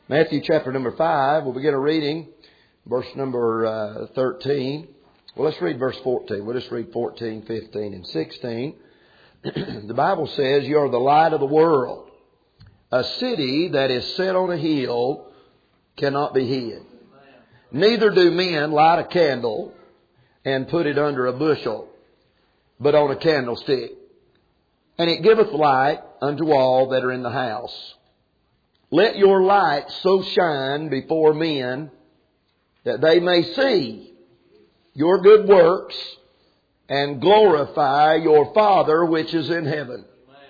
Matthew chapter number 5, we'll begin a reading, verse number 13. Well, let's read verse 14. We'll just read 14, 15, and 16. The Bible says, "You are the light of the world. A city that is set on a hill cannot be hid. Neither do men light a candle and put it under a bushel, but on a candlestick. And it giveth light unto all that are in the house. Let your light so shine before men that they may see your good works and glorify your Father which is in heaven."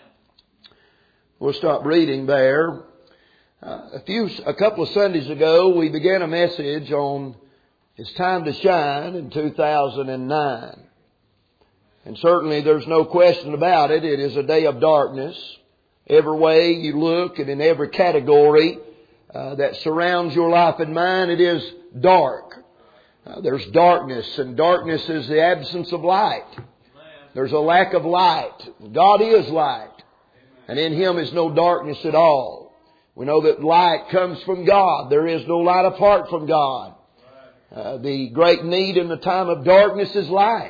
We'll stop reading there. A couple of Sundays ago, we began a message on It's Time to Shine in 2009. And certainly there's no question about it. It is a day of darkness. Every way you look and in every category that surrounds your life and mine, it is dark. There's darkness, and darkness is the absence of light. There's a lack of light. God is light, and in Him is no darkness at all. We know that light comes from God. There is no light apart from God. The great need in the time of darkness is light.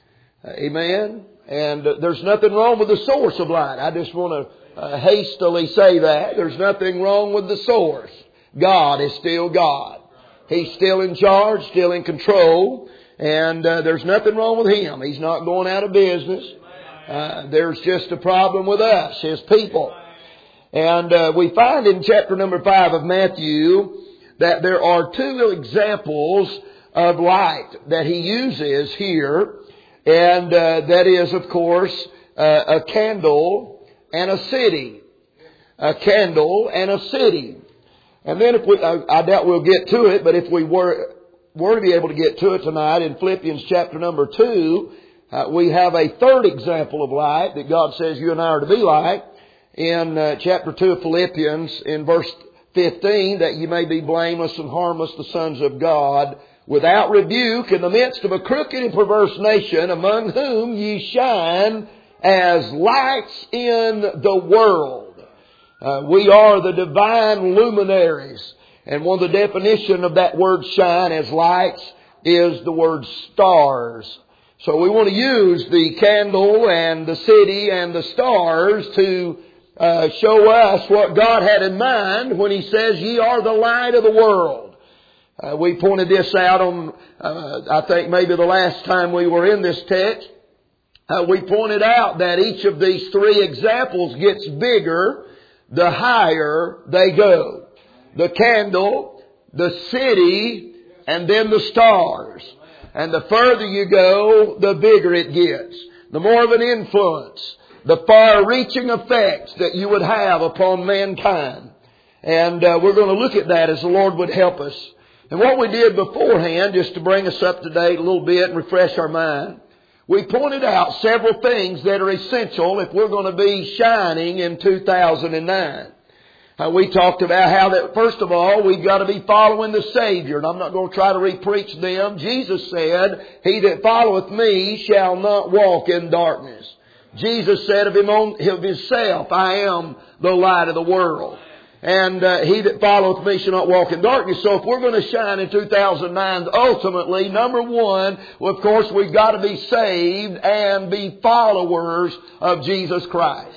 Amen. And there's nothing wrong with the source of light. I just want to hastily say that. There's nothing wrong with the source. God is still God. He's still in charge, still in control. And there's nothing wrong with Him. He's not going out of business. There's just a problem with us, His people. And we find in chapter number 5 of Matthew that there are two examples of light that He uses here. And that is, of course, a candle and a city. A candle and a city. And then I doubt we'll get to it, but if we were to be able to get to it tonight, in Philippians chapter number 2, we have a third example of light that God says you and I are to be like. In chapter 2 of Philippians, in verse 15, that you may be blameless and harmless, the sons of God, without rebuke, in the midst of a crooked and perverse nation, among whom ye shine as lights in the world. We are the divine luminaries. And one of the definition of that word shine as lights is the word stars. So we want to use the candle and the city and the stars to show us what God had in mind when He says, "Ye are the light of the world." We pointed this out on, I think maybe the last time we were in this text. We pointed out that each of these three examples gets bigger the higher they go. The candle, the city, and then the stars. And the further you go, the bigger it gets. The more of an influence, the far-reaching effects that you would have upon mankind. And we're going to look at that as the Lord would help us. And what we did beforehand, just to bring us up to date a little bit and refresh our mind, we pointed out several things that are essential if we're going to be shining in 2009. We talked about how that, first of all, we've got to be following the Savior. And I'm not going to try to re-preach them. Jesus said, "He that followeth me shall not walk in darkness." Jesus said of Himself, "I am the light of the world. And he that followeth me shall not walk in darkness." So if we're going to shine in 2009, ultimately, number one, well, of course, we've got to be saved and be followers of Jesus Christ.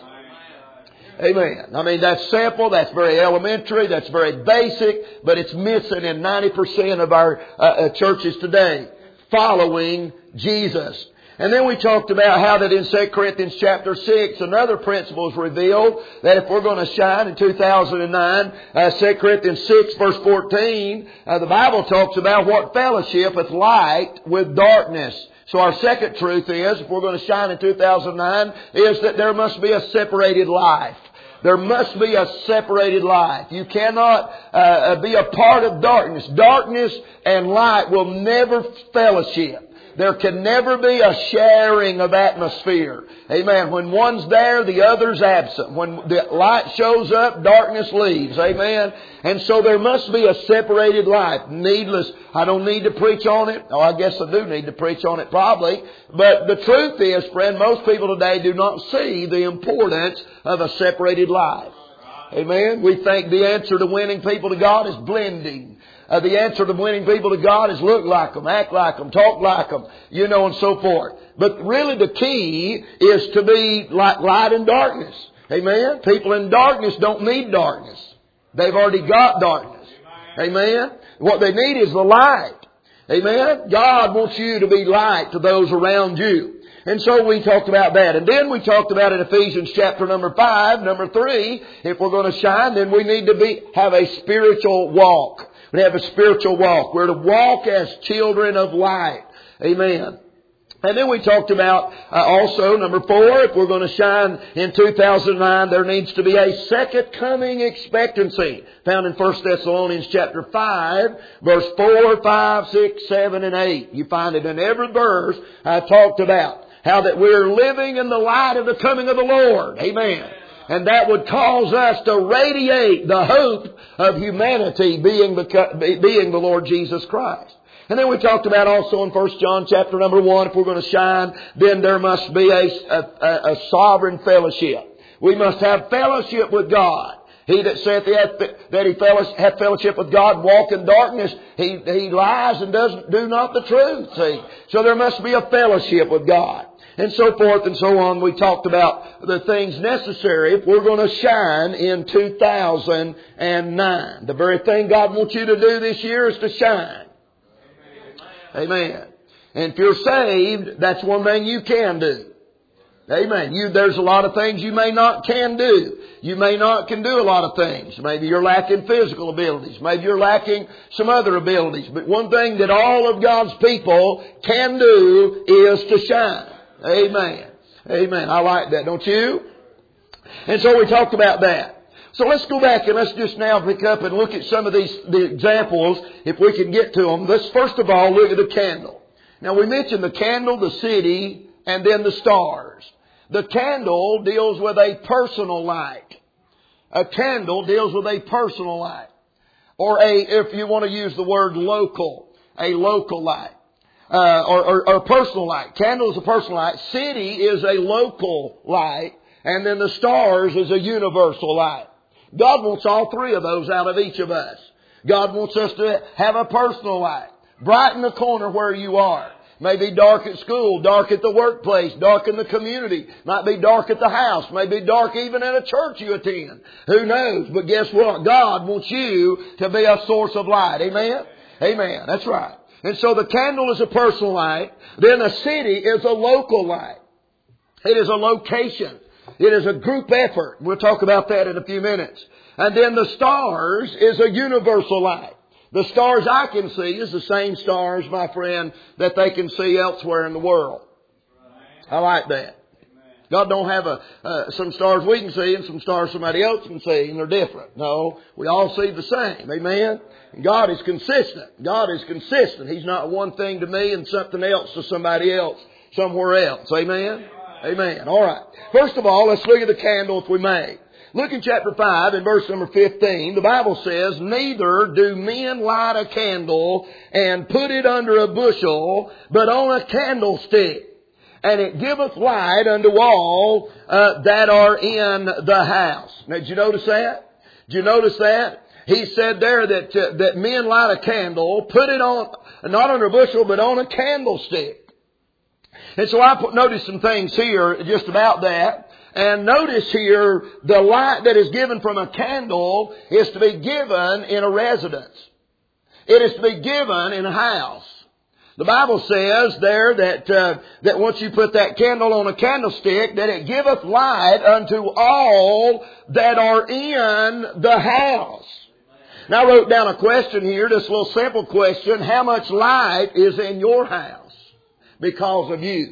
Amen. I mean, that's simple, that's very elementary, that's very basic, but it's missing in 90% of our churches today. Following Jesus. And then we talked about how that in 2 Corinthians chapter 6, another principle is revealed that if we're going to shine in 2009, 2 Corinthians 6 verse 14, the Bible talks about what fellowship is light with darkness. So our second truth is, if we're going to shine in 2009, is that there must be a separated life. There must be a separated life. You cannot be a part of darkness. Darkness and light will never fellowship. There can never be a sharing of atmosphere. Amen. When one's there, the other's absent. When the light shows up, darkness leaves. Amen. And so there must be a separated life. Needless. I don't need to preach on it. Oh, I guess I do need to preach on it probably. But the truth is, friend, most people today do not see the importance of a separated life. Amen. We think the answer to winning people to God is blending. The answer to winning people to God is look like them, act like them, talk like them, and so forth. But really the key is to be like light in darkness. Amen. People in darkness don't need darkness. They've already got darkness. Amen. What they need is the light. Amen. God wants you to be light to those around you. And so we talked about that. And then we talked about in Ephesians chapter number 5, number 3, if we're going to shine, then we need to have a spiritual walk. We have a spiritual walk. We're to walk as children of light. Amen. And then we talked about also, number 4, if we're going to shine in 2009, there needs to be a second coming expectancy. Found in 1 Thessalonians chapter 5, verse 4, 5, 6, 7, and 8. You find it in every verse I talked about. How that we're living in the light of the coming of the Lord. Amen. And that would cause us to radiate the hope of humanity being the Lord Jesus Christ. And then we talked about also in 1 John chapter number 1, if we're going to shine, then there must be a sovereign fellowship. We must have fellowship with God. He that saith that he hath fellowship with God, walk in darkness, he lies and do not the truth. See? So there must be a fellowship with God. And so forth and so on. We talked about the things necessary if we're going to shine in 2009. The very thing God wants you to do this year is to shine. Amen. And if you're saved, that's one thing you can do. Amen. There's a lot of things you may not can do. You may not can do a lot of things. Maybe you're lacking physical abilities. Maybe you're lacking some other abilities. But one thing that all of God's people can do is to shine. Amen. Amen. I like that, don't you? And so we talked about that. So let's go back and let's just now pick up and look at some of the examples, if we can get to them. Let's first of all look at the candle. Now we mentioned the candle, the city, and then the stars. The candle deals with a personal light. A candle deals with a personal light. Or if you want to use the word local, a local light. Or personal light. Candle is a personal light. City is a local light. And then the stars is a universal light. God wants all three of those out of each of us. God wants us to have a personal light. Brighten the corner where you are. Maybe dark at school, dark at the workplace, dark in the community. Might be dark at the house. Maybe dark even in a church you attend. Who knows? But guess what? God wants you to be a source of light. Amen? Amen. That's right. And so the candle is a personal light. Then a city is a local light. It is a location. It is a group effort. We'll talk about that in a few minutes. And then the stars is a universal light. The stars I can see is the same stars, my friend, that they can see elsewhere in the world. I like that. God don't have some stars we can see and some stars somebody else can see, and they're different. No, we all see the same. Amen? And God is consistent. God is consistent. He's not one thing to me and something else to somebody else somewhere else. Amen? Amen. All right. First of all, let's look at the candle if we may. Look in chapter 5 in verse number 15. The Bible says, "Neither do men light a candle and put it under a bushel, but on a candlestick. And it giveth light unto all that are in the house." Now, did you notice that? Did you notice that? He said there that men light a candle, put it on, not under a bushel, but on a candlestick. And so I noticed some things here just about that. And notice here, the light that is given from a candle is to be given in a residence. It is to be given in a house. The Bible says there that once you put that candle on a candlestick, that it giveth light unto all that are in the house. Now I wrote down a question here, this little simple question. How much light is in your house because of you?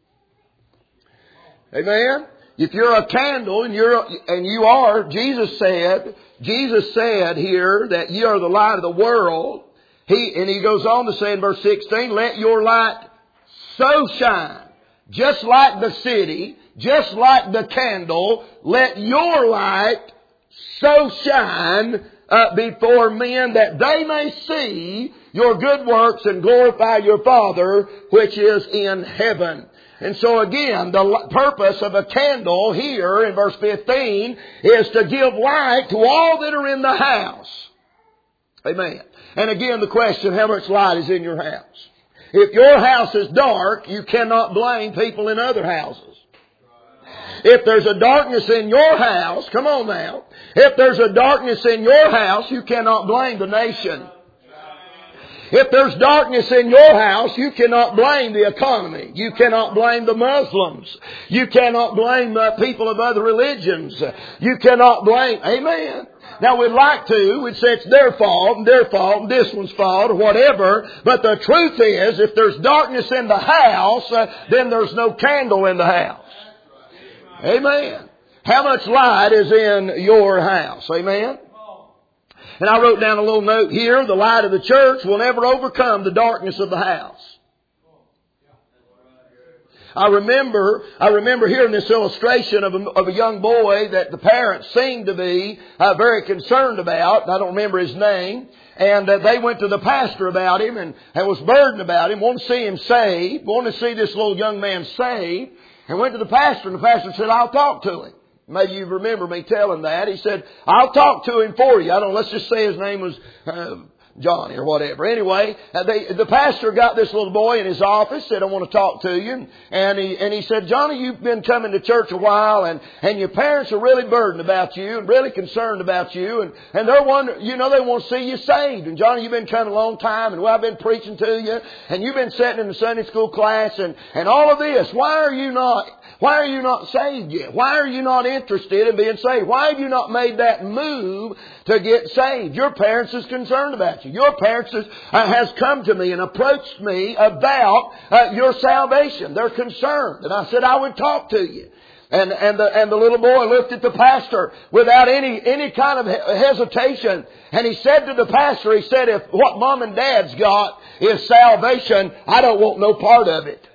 Amen? If you're a candle and you are, Jesus said here that you are the light of the world. He goes on to say in verse 16, "Let your light so shine," just like the city, just like the candle, let your light so shine before men that they may see your good works and glorify your Father which is in heaven. And so again, the purpose of a candle here in verse 15 is to give light to all that are in the house. Amen. And again, the question, how much light is in your house? If your house is dark, you cannot blame people in other houses. If there's a darkness in your house, come on now. If there's a darkness in your house, you cannot blame the nation. If there's darkness in your house, you cannot blame the economy. You cannot blame the Muslims. You cannot blame people of other religions. You cannot blame, amen. Now we'd say it's their fault, and this one's fault, or whatever. But the truth is, if there's darkness in the house, then there's no candle in the house. Amen. How much light is in your house? Amen. And I wrote down a little note here. The light of the church will never overcome the darkness of the house. I remember hearing this illustration of a young boy that the parents seemed to be very concerned about. I don't remember his name. And they went to the pastor about him and was burdened about him, wanted to see him saved, wanted to see this little young man saved, and went to the pastor, and the pastor said, I'll talk to him. Maybe you remember me telling that. He said, I'll talk to him for you. Let's just say his name was Johnny or whatever. Anyway, the pastor got this little boy in his office, said, I want to talk to you. And he said, Johnny, you've been coming to church a while, and your parents are really burdened about you and really concerned about you. And they're wondering, they want to see you saved. And Johnny, you've been coming a long time, and I've been preaching to you, and you've been sitting in the Sunday school class, and all of this. Why are you not saved yet? Why are you not interested in being saved? Why have you not made that move to get saved? Your parents is concerned about you. Your parents has come to me and approached me about your salvation. They're concerned. And I said I would talk to you. And the little boy looked at the pastor without any kind of hesitation. And he said to the pastor, he said, if what mom and dad's got is salvation, I don't want no part of it.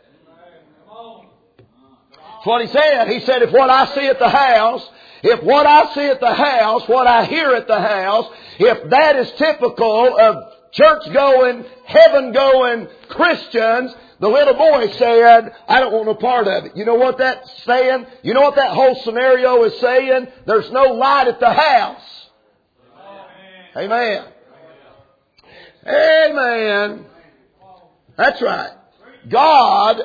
That's what he said. He said, if what I see at the house, what I hear at the house, if that is typical of church-going, heaven-going Christians, the little boy said, I don't want no part of it. You know what that's saying? You know what that whole scenario is saying? There's no light at the house. Amen. Amen. That's right. God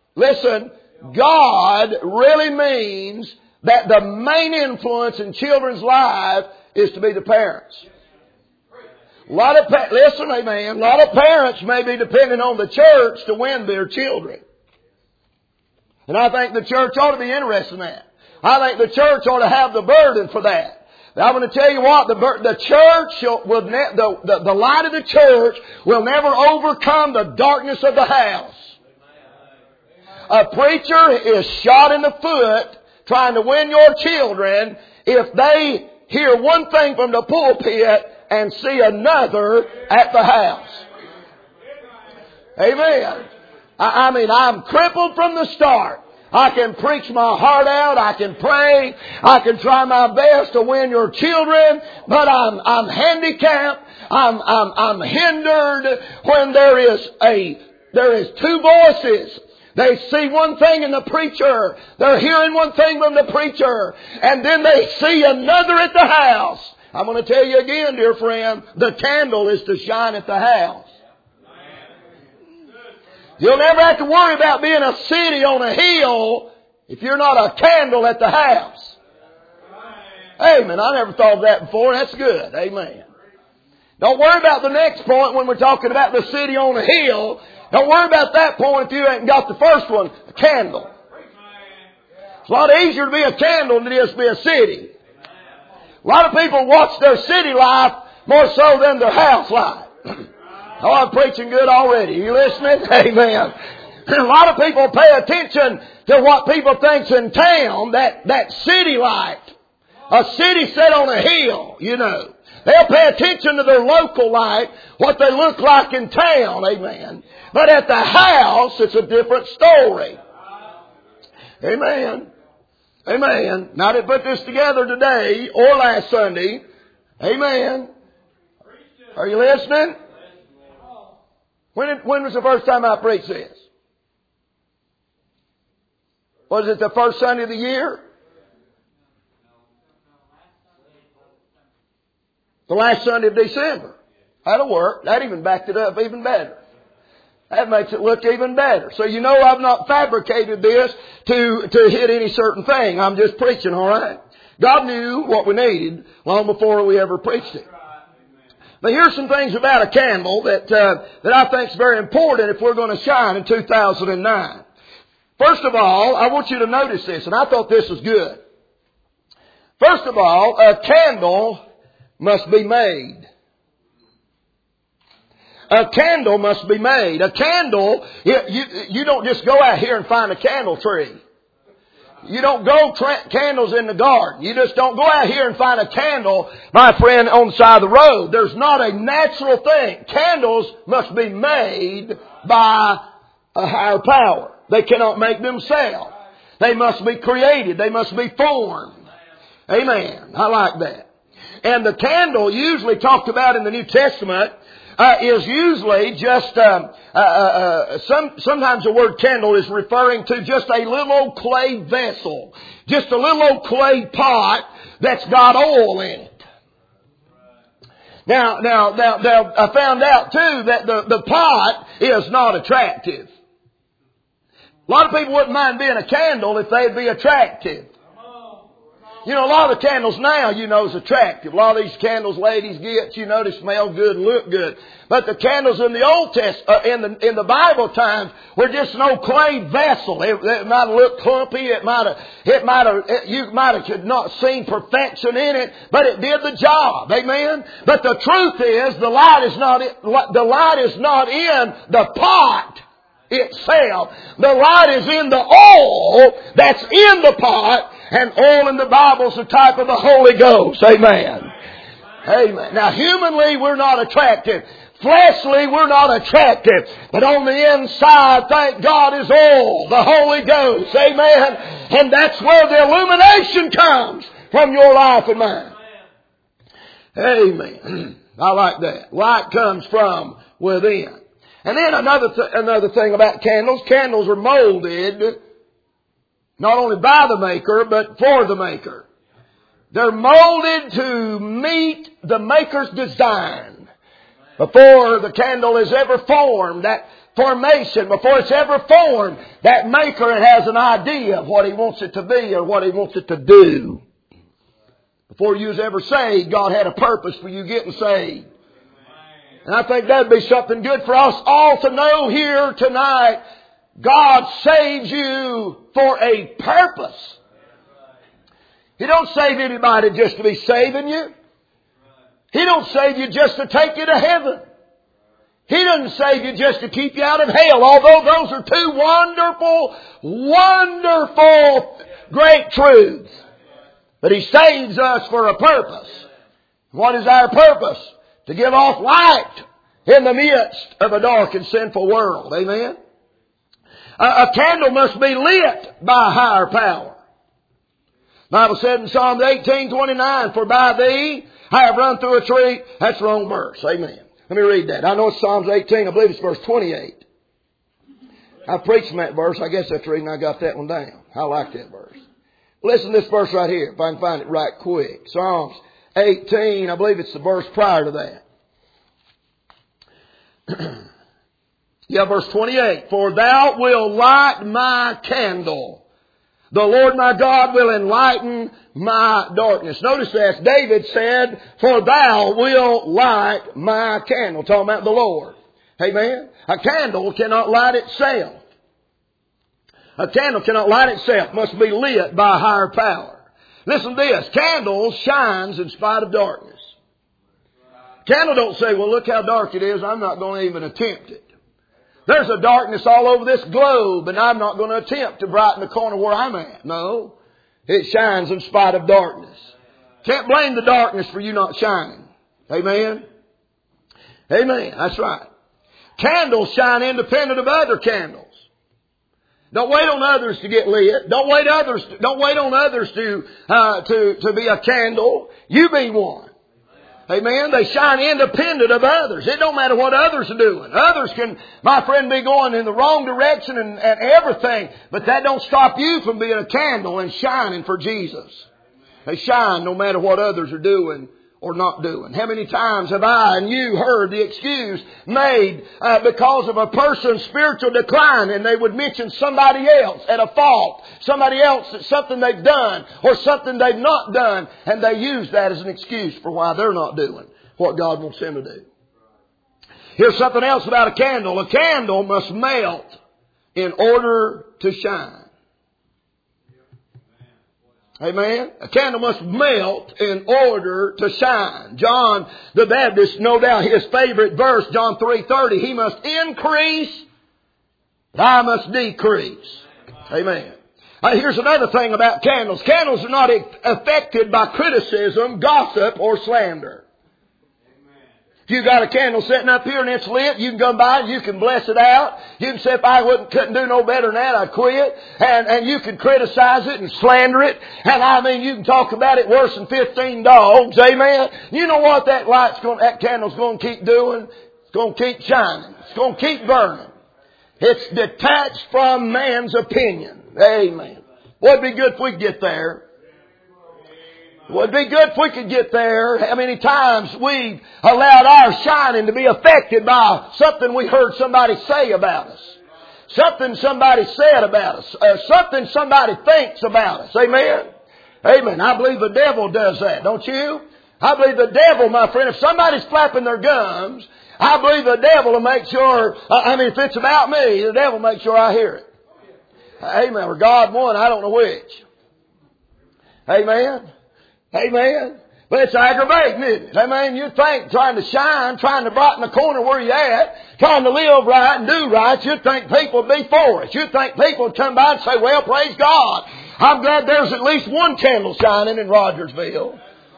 really means that the main influence in children's life is to be the parents. A lot of parents may be depending on the church to win their children. And I think the church ought to be interested in that. I think the church ought to have the burden for that. Now, I'm going to tell you what, the church the light of the church will never overcome the darkness of the house. A preacher is shot in the foot trying to win your children if they hear one thing from the pulpit and see another at the house. Amen. I'm crippled from the start. I can preach my heart out. I can pray. I can try my best to win your children, but I'm handicapped. I'm hindered when there is two voices. They see one thing in the preacher. They're hearing one thing from the preacher. And then they see another at the house. I'm going to tell you again, dear friend, the candle is to shine at the house. You'll never have to worry about being a city on a hill if you're not a candle at the house. Amen. I never thought of that before. That's good. Amen. Don't worry about the next point when we're talking about the city on a hill. Don't worry about that point if you ain't got the first one, a candle. It's a lot easier to be a candle than it is to be a city. A lot of people watch their city life more so than their house life. Oh, I'm preaching good already. Are you listening? Amen. A lot of people pay attention to what people think's in town, that city life. A city set on a hill, They'll pay attention to their local life, what they look like in town, amen. But at the house, it's a different story. Amen. Amen. Now, I didn't put this together today or last Sunday. Amen. Are you listening? When was the first time I preached this? Was it the first Sunday of the year? The last Sunday of December. That'll work. That even backed it up even better. That makes it look even better. So you know I've not fabricated this to hit any certain thing. I'm just preaching, all right? God knew what we needed long before we ever preached it. But here's some things about a candle that I think is very important if we're going to shine in 2009. First of all, I want you to notice this, and I thought this was good. First of all, a candle must be made. A candle must be made. A candle, you don't just go out here and find a candle tree. You don't go candles in the garden. You just don't go out here and find a candle, my friend, on the side of the road. There's not a natural thing. Candles must be made by a higher power. They cannot make themselves. They must be created. They must be formed. Amen. I like that. And the candle usually talked about in the New Testament is usually just sometimes the word candle is referring to just a little old clay vessel, just a little old clay pot that's got oil in it. Now I found out too that the pot is not attractive. A lot of people wouldn't mind being a candle if they'd be attractive. You know, a lot of the candles now, you know, is attractive. A lot of these candles ladies get, you know, they smell good and look good. But the candles in the Old Testament, in the Bible times, were just an old clay vessel. It might have looked clumpy. You might have not seen perfection in it, but it did the job. Amen. But the truth is, the light is not in the pot itself. The light is in the oil that's in the pot. And oil in the Bible is a type of the Holy Ghost. Amen. Amen. Now, humanly, we're not attractive. Fleshly, we're not attractive. But on the inside, thank God, is oil, the Holy Ghost. Amen. And that's where the illumination comes from your life and mine. Amen. I like that. Light comes from within. And then another thing about candles. Candles are molded not only by the maker, but for the maker. They're molded to meet the maker's design. Before the candle is ever formed, that formation, before it's ever formed, that maker has an idea of what he wants it to be or what he wants it to do. Before you was ever saved, God had a purpose for you getting saved. And I think that'd be something good for us all to know here tonight. God saves you for a purpose. He don't save anybody just to be saving you. He don't save you just to take you to heaven. He doesn't save you just to keep you out of hell. Although those are two wonderful, great truths. But He saves us for a purpose. What is our purpose? To give off light in the midst of a dark and sinful world. Amen. A candle must be lit by higher power. The Bible said in Psalms 18:29, for by thee I have run through a tree. That's the wrong verse. Amen. Let me read that. I know it's Psalms 18. I believe it's verse 28. I preached from that verse. I guess that's the reason I got that one down. I like that verse. Listen to this verse right here, if I can find it right quick. Psalms 18, I believe it's the verse prior to that. Yeah, verse 28. For thou wilt light my candle. The Lord my God will enlighten my darkness. Notice this. David said, for thou wilt light my candle. Talking about the Lord. Amen. A candle cannot light itself. A candle cannot light itself. It must be lit by higher power. Listen to this. Candle shines in spite of darkness. Candle don't say, well, look how dark it is. I'm not going to even attempt it. There's a darkness all over this globe, and I'm not going to attempt to brighten the corner where I'm at. No. It shines in spite of darkness. Can't blame the darkness for you not shining. Amen? Amen. That's right. Candles shine independent of other candles. Don't wait on others to get lit. Don't wait on others to be a candle. You be one. Amen. They shine independent of others. It don't matter what others are doing. Others can, my friend, be going in the wrong direction and everything. But that don't stop you from being a candle and shining for Jesus. They shine no matter what others are doing or not doing. How many times have I and you heard the excuse made because of a person's spiritual decline, and they would mention somebody else at a fault, somebody else at something they've done or something they've not done, and they use that as an excuse for why they're not doing what God wants them to do. Here's something else about a candle. A candle must melt in order to shine. Amen. A candle must melt in order to shine. John the Baptist, no doubt his favorite verse, John 3:30, he must increase, but I must decrease. Amen. Here's another thing about candles. Candles are not affected by criticism, gossip, or slander. If you got a candle sitting up here and it's lit, you can come by and you can bless it out. You can say, if I couldn't do no better than that, I'd quit. And you can criticize it and slander it. And I mean, you can talk about it worse than 15 dogs. Amen. You know what that candle's going to keep doing? It's going to keep shining. It's going to keep burning. It's detached from man's opinion. Amen. Boy, it'd be good if we could get there. It would be good if we could get there. How many times we've allowed our shining to be affected by something we heard somebody say about us. Something somebody said about us. Something somebody thinks about us. Amen? Amen. I believe the devil does that, don't you? I believe the devil, my friend, if somebody's flapping their gums, I believe the devil will make sure, if it's about me, the devil will make sure I hear it. Amen. Or God one, I don't know which. Amen. Amen. But it's aggravating, isn't it? Amen. You think trying to shine, trying to brighten the corner where you're at, trying to live right and do right, you'd think people would be for it. You'd think people would come by and say, well, praise God. I'm glad there's at least one candle shining in Rogersville.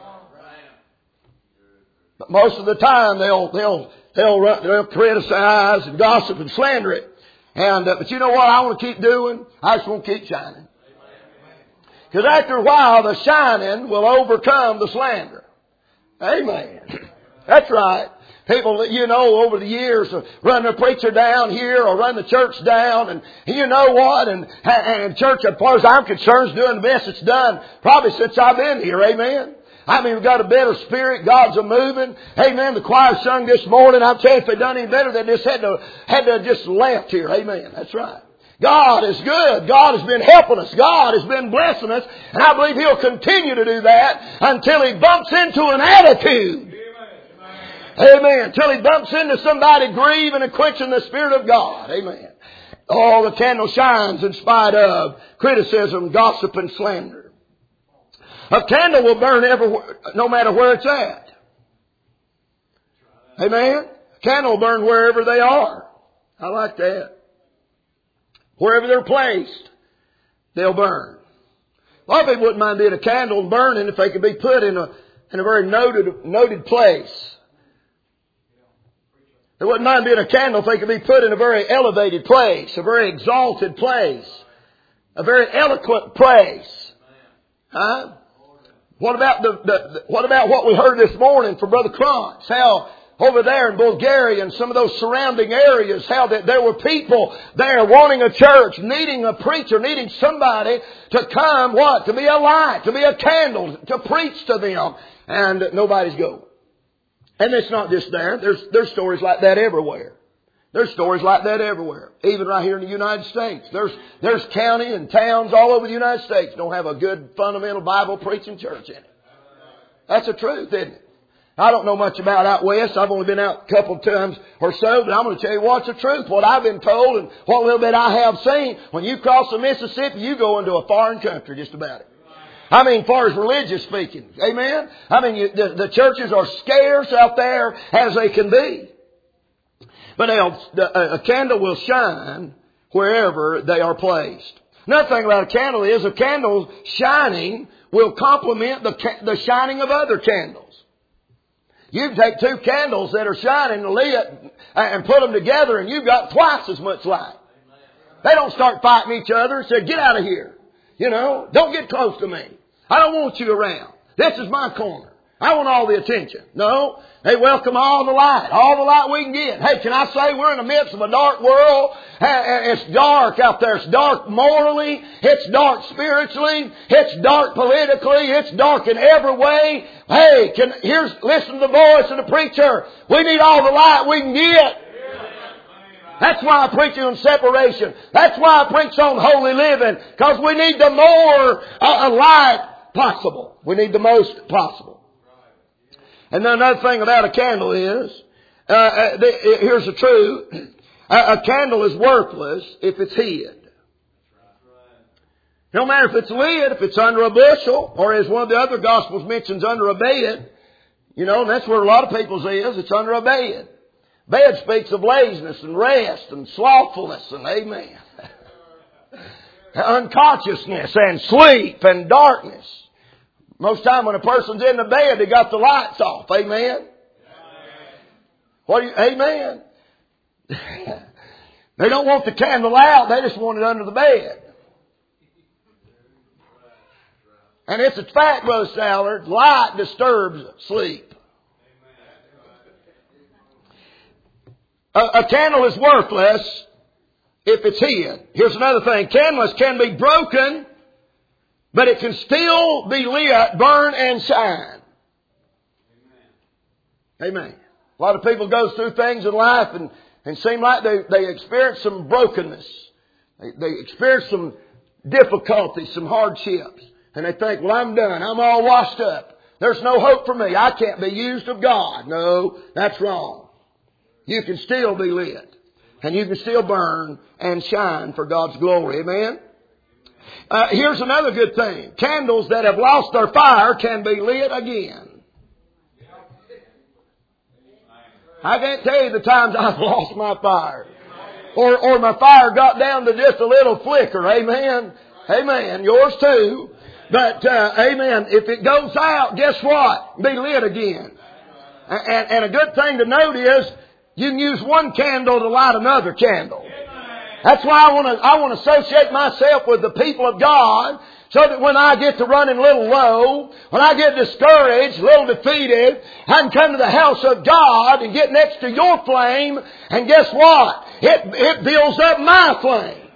But most of the time they'll criticize and gossip and slander it. But you know what I want to keep doing? I just want to keep shining. Because after a while, the shining will overcome the slander. Amen. That's right. People, over the years run the preacher down here or run the church down. And you know what? And church, as far as I'm concerned, is doing the best it's done probably since I've been here. Amen. We've got a better spirit. God's a-moving. Amen. The choir sung this morning. I'm telling you, if they'd done any better, they just had to just left here. Amen. That's right. God is good. God has been helping us. God has been blessing us. And I believe He'll continue to do that until He bumps into an attitude. Amen. Until He bumps into somebody grieving and quenching the Spirit of God. Amen. Oh, the candle shines in spite of criticism, gossip, and slander. A candle will burn everywhere, no matter where it's at. Amen. A candle will burn wherever they are. I like that. Wherever they're placed, they'll burn. A lot of people wouldn't mind being a candle and burning if they could be put in a very noted place. They wouldn't mind being a candle if they could be put in a very elevated place, a very exalted place, a very eloquent place. Huh? What about what we heard this morning from Brother Krantz? How over there in Bulgaria and some of those surrounding areas, how that there were people there wanting a church, needing a preacher, needing somebody to come, to be a light, to be a candle, to preach to them. And nobody's going. And it's not just there. There's stories like that everywhere. There's stories like that everywhere. Even right here in the United States. There's county and towns all over the United States don't have a good fundamental Bible preaching church in it. That's the truth, isn't it? I don't know much about out west. I've only been out a couple of times or so, but I'm going to tell you what's the truth. What I've been told and what little bit I have seen, when you cross the Mississippi, you go into a foreign country just about it. As far as religious speaking. Amen? The churches are scarce out there as they can be. But a candle will shine wherever they are placed. Another thing about a candle is a candle shining will complement the shining of other candles. You can take two candles that are shining lit and put them together and you've got twice as much light. They don't start fighting each other and say, get out of here. Don't get close to me. I don't want you around. This is my corner. I want all the attention. No, they welcome all the light we can get. Hey, can I say we're in the midst of a dark world? It's dark out there. It's dark morally. It's dark spiritually. It's dark politically. It's dark in every way. Hey, listen to the voice of the preacher. We need all the light we can get. That's why I preach on separation. That's why I preach on holy living. Because we need the more light possible. We need the most possible. And then another thing about a candle is, here's the truth. A candle is worthless if it's hid. No matter if it's lit, if it's under a bushel, or as one of the other Gospels mentions, under a bed. You know, and that's where a lot of people's is. It's under a bed. Bed speaks of laziness and rest and slothfulness and amen. Unconsciousness and sleep and darkness. Most time when a person's in the bed, they got the lights off. Amen? Amen? They don't want the candle out. They just want it under the bed. And it's a fact, Brother Stallard, light disturbs sleep. A candle is worthless if it's hid. Here's another thing. Candles can be broken, but it can still be lit, burn, and shine. Amen. A lot of people go through things in life and seem like they experience some brokenness. They experience some difficulties, some hardships. And they think, well, I'm done. I'm all washed up. There's no hope for me. I can't be used of God. No, that's wrong. You can still be lit. And you can still burn and shine for God's glory. Amen? Here's another good thing. Candles that have lost their fire can be lit again. I can't tell you the times I've lost my fire. Or my fire got down to just a little flicker. Amen? Amen. Yours too. But, amen, if it goes out, guess what? Be lit again. And a good thing to note is, you can use one candle to light another candle. That's why I want to associate myself with the people of God, so that when I get to running a little low, when I get discouraged, a little defeated, I can come to the house of God and get next to your flame, and guess what? It builds up my flame.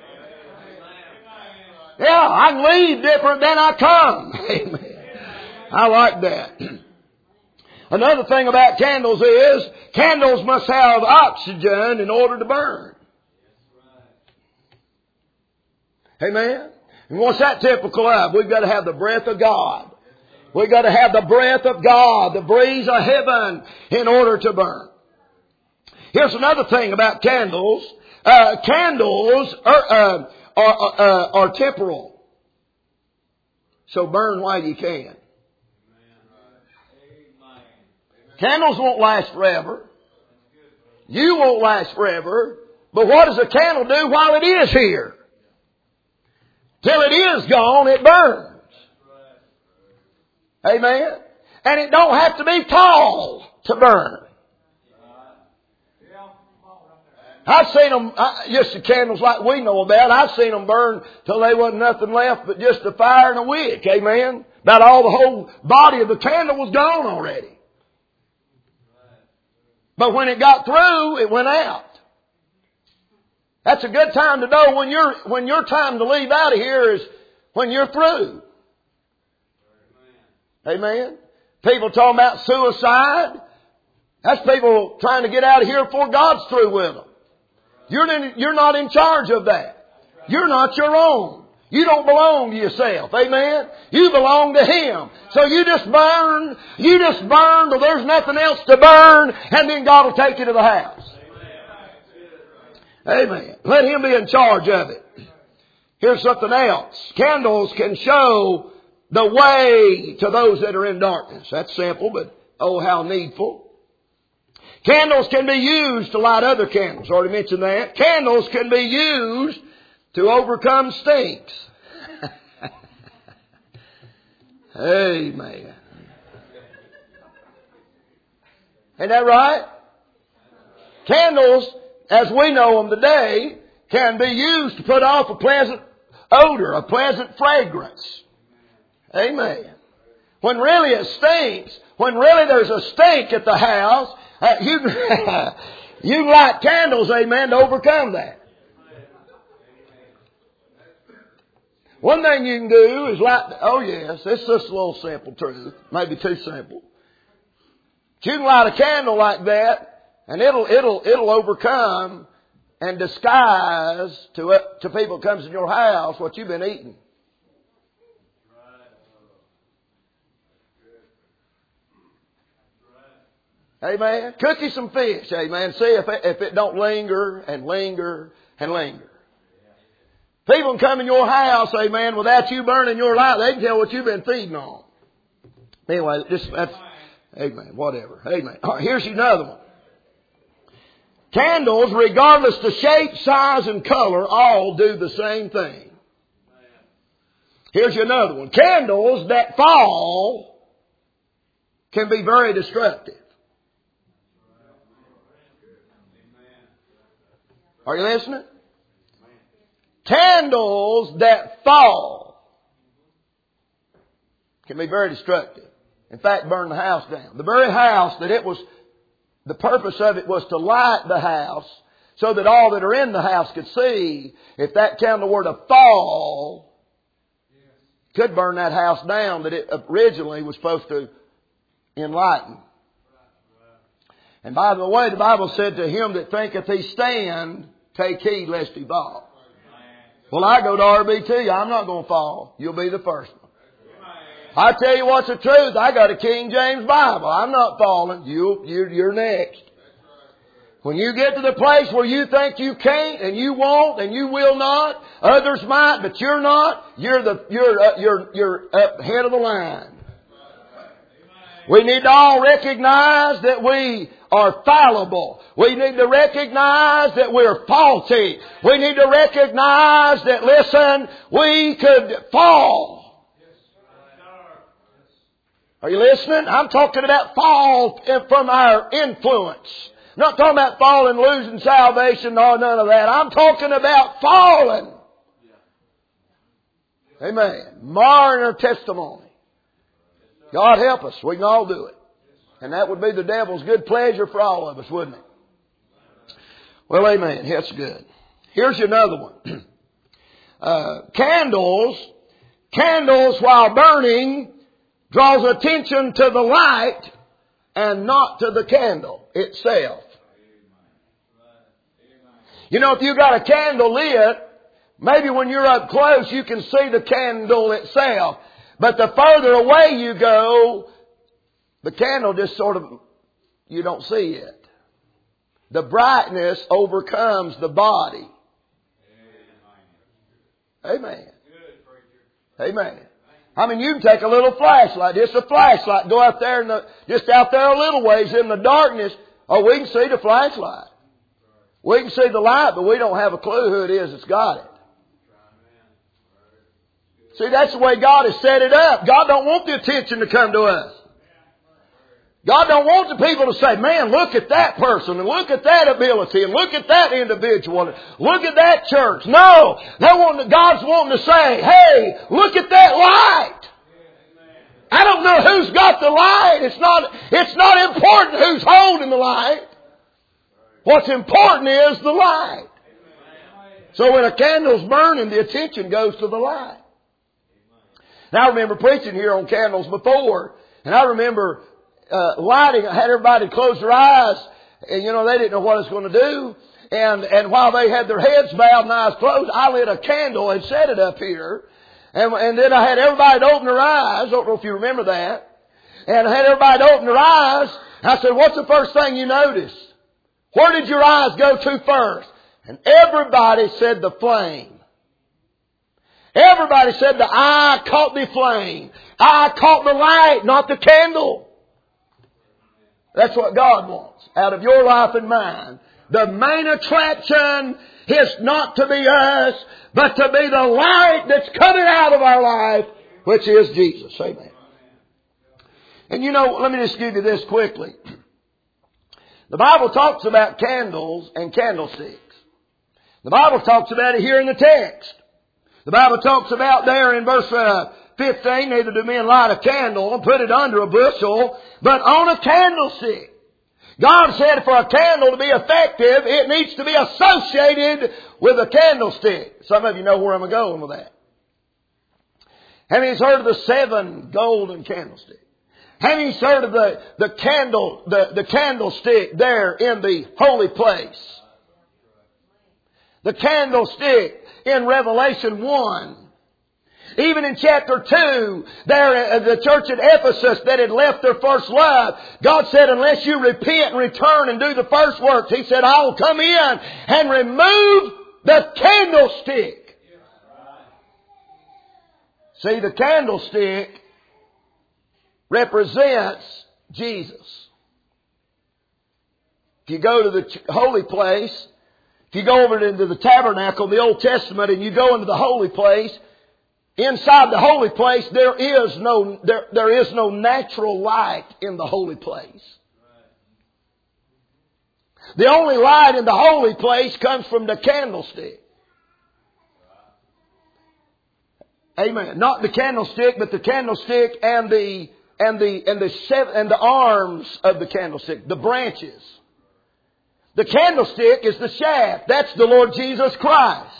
Yeah, I can leave different than I come. Amen. I like that. Another thing about candles is, candles must have oxygen in order to burn. Amen? And what's that typical of? We've got to have the breath of God. We've got to have the breath of God, the breeze of heaven, in order to burn. Here's another thing about candles. Candles are temporal. So burn while you can. Candles won't last forever. You won't last forever. But what does a candle do while it is here? Till it is gone, it burns. Amen? And it don't have to be tall to burn. I've seen them, just the candles like we know about, I've seen them burn till there wasn't nothing left but just a fire and a wick. Amen? About all the whole body of the candle was gone already. But when it got through, it went out. That's a good time to know when your time to leave out of here is when you're through. Amen. People talking about suicide. That's people trying to get out of here before God's through with them. You're not in charge of that. You're not your own. You don't belong to yourself. Amen. You belong to Him. So you just burn till there's nothing else to burn, and then God will take you to the house. Amen. Let Him be in charge of it. Here's something else. Candles can show the way to those that are in darkness. That's simple, but oh, how needful. Candles can be used to light other candles. Already mentioned that. Candles can be used to overcome stinks. Amen. Ain't that right? Candles, as we know them today, can be used to put off a pleasant odor, a pleasant fragrance. Amen. When really it stinks, when really there's a stink at the house, you can light candles, amen, to overcome that. One thing you can do is light, oh yes, it's just a little simple truth, maybe too simple. But you can light a candle like that, and it'll overcome and disguise to people that comes in your house what you've been eating. Amen. Cook you some fish, amen. See if it don't linger and linger and linger. People can come in your house, amen, without you burning your light. They can tell what you've been feeding on. Anyway, that's, amen, whatever. Amen. All right, here's another one. Candles, regardless the shape, size, and color, all do the same thing. Here's another one. Candles that fall can be very destructive. Are you listening? Candles that fall can be very destructive. In fact, burn the house down. The very house that it was, the purpose of it was to light the house so that all that are in the house could see. If that candle were to fall, could burn that house down that it originally was supposed to enlighten. And by the way, the Bible said, to him that thinketh he stand, take heed lest he fall. Well, I go to RBT. I'm not going to fall. You'll be the first one. I tell you what's the truth. I got a King James Bible. I'm not falling. You're next. When you get to the place where you think you can't and you won't and you will not, others might, but you're not. You're up head of the line. We need to all recognize that we are fallible. We need to recognize that we're faulty. We need to recognize that, listen, we could fall. Are you listening? I'm talking about fall from our influence. I'm not talking about falling, losing salvation, or none of that. I'm talking about falling. Amen. Marring our testimony. God help us. We can all do it. And that would be the devil's good pleasure for all of us, wouldn't it? Well, amen. That's good. Here's another one. Candles while burning draws attention to the light and not to the candle itself. You know, if you got a candle lit, maybe when you're up close you can see the candle itself. But the further away you go, the candle just sort of, you don't see it. The brightness overcomes the body. Amen. Amen. I mean, you can take a little flashlight, just a flashlight, go out there just out there a little ways in the darkness. Oh, we can see the flashlight. We can see the light, but we don't have a clue who it is that's got it. See, that's the way God has set it up. God don't want the attention to come to us. God don't want the people to say, man, look at that person and look at that ability and look at that individual and look at that church. No, God's wanting to say, hey, look at that light. I don't know who's got the light. It's not important who's holding the light. What's important is the light. So when a candle's burning, the attention goes to the light. Now I remember preaching here on candles before, and I remember lighting. I had everybody close their eyes, and they didn't know what I was going to do. And while they had their heads bowed and eyes closed, I lit a candle and set it up here. And then I had everybody to open their eyes. I don't know if you remember that. And I had everybody to open their eyes. And I said, what's the first thing you notice? Where did your eyes go to first? And everybody said the flame. Everybody said the eye caught the flame. Eye caught the light, not the candle. That's what God wants out of your life and mine. The main attraction is not to be us, but to be the light that's coming out of our life, which is Jesus. Amen. And let me just give you this quickly. The Bible talks about candles and candlesticks. The Bible talks about it here in the text. The Bible talks about there in verse 15, neither do men light a candle and put it under a bushel, but on a candlestick. God said for a candle to be effective, it needs to be associated with a candlestick. Some of you know where I'm going with that. Have you heard of the 7 golden candlesticks? Have you heard of the candlestick there in the holy place? The candlestick in Revelation 1. Even in chapter 2, there, the church at Ephesus that had left their first love, God said, unless you repent and return and do the first works, He said, I will come in and remove the candlestick. See, the candlestick represents Jesus. If you go to the holy place, if you go over into the tabernacle in the Old Testament and you go into the holy place, inside the holy place there is no natural light in the holy place. The only light in the holy place comes from the candlestick. Amen. Not the candlestick, but the candlestick and the arms of the candlestick, the branches. The candlestick is the shaft. That's the Lord Jesus Christ.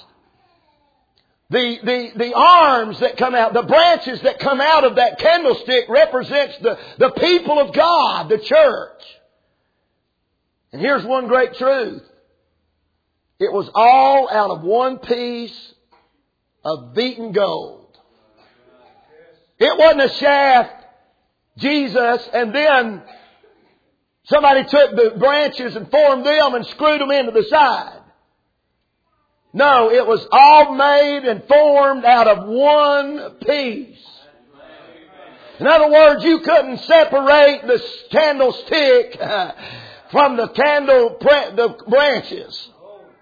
The arms that come out, the branches that come out of that candlestick represents the people of God, the church. And here's one great truth. It was all out of one piece of beaten gold. It wasn't a shaft, Jesus, and then somebody took the branches and formed them and screwed them into the side. No, it was all made and formed out of one piece. In other words, you couldn't separate the candlestick from the branches.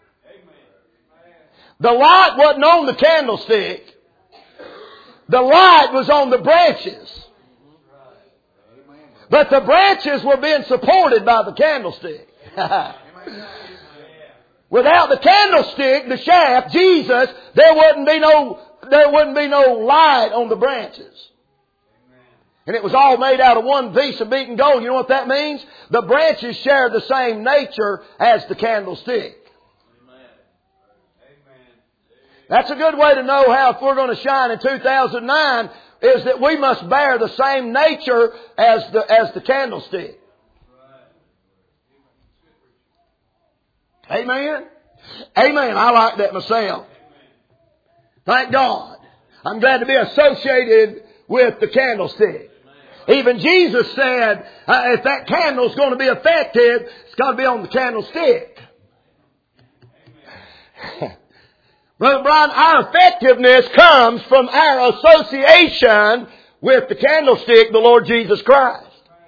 The light wasn't on the candlestick. The light was on the branches. But the branches were being supported by the candlestick. Without the candlestick, the shaft, Jesus, there wouldn't be no light on the branches. And it was all made out of one piece of beaten gold. You know what that means? The branches share the same nature as the candlestick. That's a good way to know how if we're going to shine in 2009 is that we must bear the same nature as the candlestick. Amen? Amen. I like that myself. Thank God. I'm glad to be associated with the candlestick. Even Jesus said, if that candle's going to be effective, it's got to be on the candlestick. Brother Brian, our effectiveness comes from our association with the candlestick, the Lord Jesus Christ.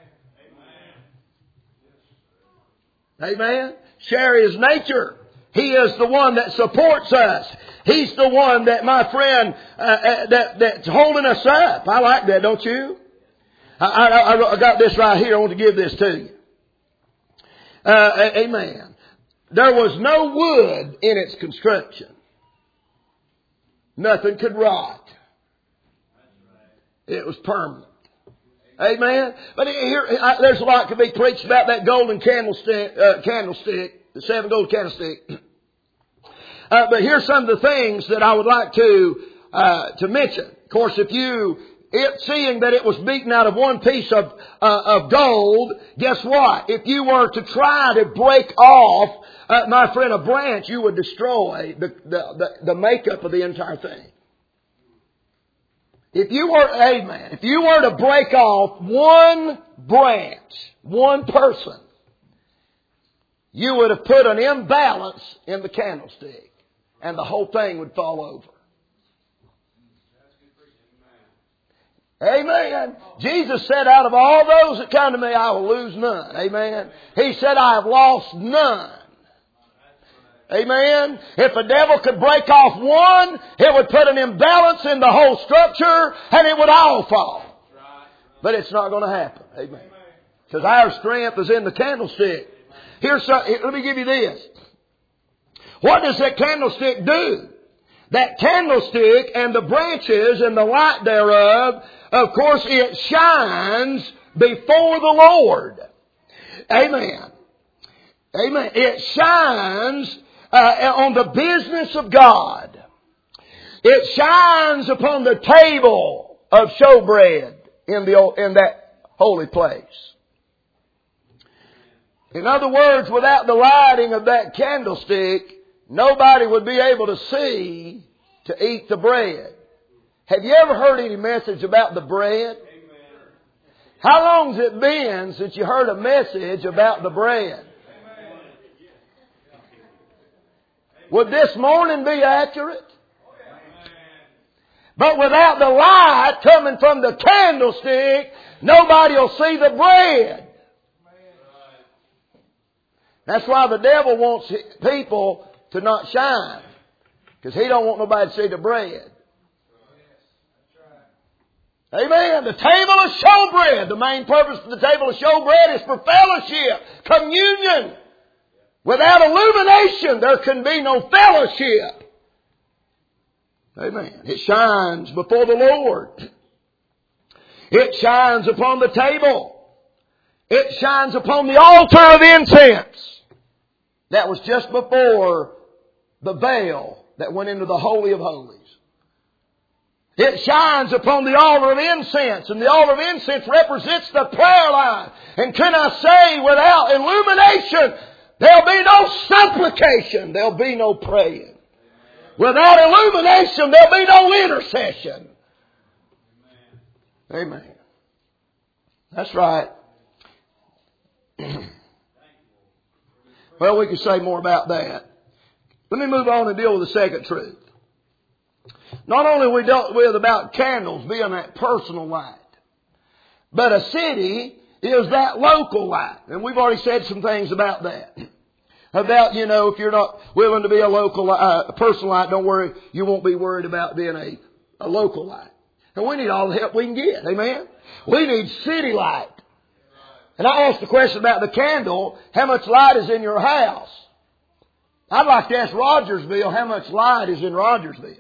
Amen. Share His nature. He is the one that supports us. He's the one that, my friend, that's holding us up. I like that, don't you? I got this right here. I want to give this to you. Amen. There was no wood in its construction. Nothing could rot. It was permanent. Amen. But here, there's a lot to be preached about that golden candlestick, the 7 gold candlestick. But here's some of the things that I would like to mention. Of course, seeing that it was beaten out of one piece of gold, guess what? If you were to try to break off, my friend, a branch, you would destroy the makeup of the entire thing. If you were to break off one branch, one person, you would have put an imbalance in the candlestick, and the whole thing would fall over. Amen. Jesus said, out of all those that come to me, I will lose none. Amen. He said, I have lost none. Amen. If the devil could break off one, it would put an imbalance in the whole structure and it would all fall. But it's not going to happen. Amen. Because our strength is in the candlestick. Let me give you this. What does that candlestick do? That candlestick and the branches and the light thereof, of course, it shines before the Lord. Amen. Amen. It shines on the business of God. It shines upon the table of showbread in that holy place. In other words, without the lighting of that candlestick, nobody would be able to see to eat the bread. Have you ever heard any message about the bread? How long's it been since you heard a message about the bread? Would this morning be accurate? But without the light coming from the candlestick, nobody will see the bread. That's why the devil wants people to not shine. Because he don't want nobody to see the bread. Amen. The table of showbread. The main purpose of the table of showbread is for fellowship, communion. Without illumination, there can be no fellowship. Amen. It shines before the Lord. It shines upon the table. It shines upon the altar of incense. That was just before the veil that went into the Holy of Holies. It shines upon the altar of incense, and the altar of incense represents the prayer line. And can I say, without illumination, there'll be no supplication, there'll be no praying. Without illumination, there'll be no intercession. Amen. That's right. Well, we could say more about that. Let me move on and deal with the second truth. Not only we dealt with about candles being that personal light, but a city is that local light. And we've already said some things about that. About, if you're not willing to be a local personal light, don't worry, you won't be worried about being a local light. And we need all the help we can get. Amen? We need city light. And I asked the question about the candle, how much light is in your house? I'd like to ask Rogersville how much light is in Rogersville.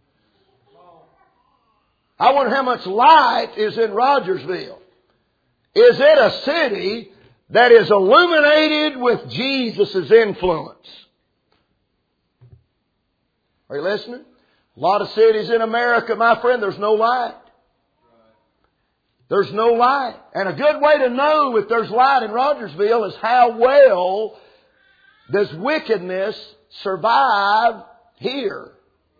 I wonder how much light is in Rogersville. Is it a city that is illuminated with Jesus' influence? Are you listening? A lot of cities in America, my friend, there's no light. There's no light. And a good way to know if there's light in Rogersville is how well does wickedness survive here.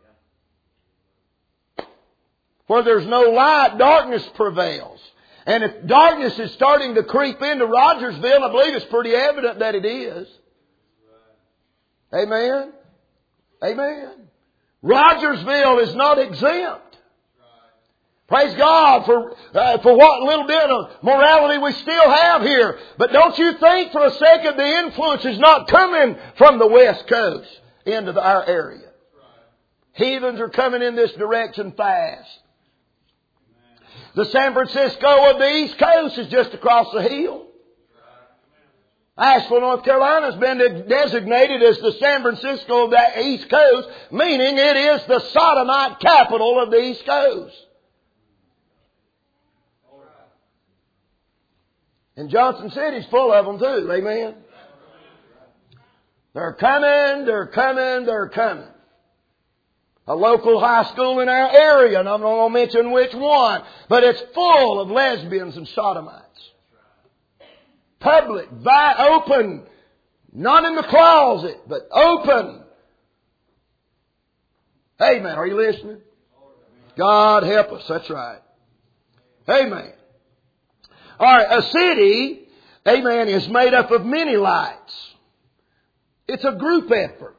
Where there's no light, darkness prevails. And if darkness is starting to creep into Rogersville, I believe it's pretty evident that it is. Amen? Amen. Rogersville is not exempt. Praise God for what little bit of morality we still have here. But don't you think for a second the influence is not coming from the West Coast into our area. Heathens are coming in this direction fast. The San Francisco of the East Coast is just across the hill. Asheville, North Carolina has been designated as the San Francisco of the East Coast, meaning it is the sodomite capital of the East Coast. And Johnson City's full of them too, amen? They're coming, they're coming, they're coming. A local high school in our area, and I'm not going to mention which one, but it's full of lesbians and sodomites. Public, open, not in the closet, but open. Amen. Are you listening? God help us. That's right. Amen. All right, a city, amen, is made up of many lights. It's a group effort.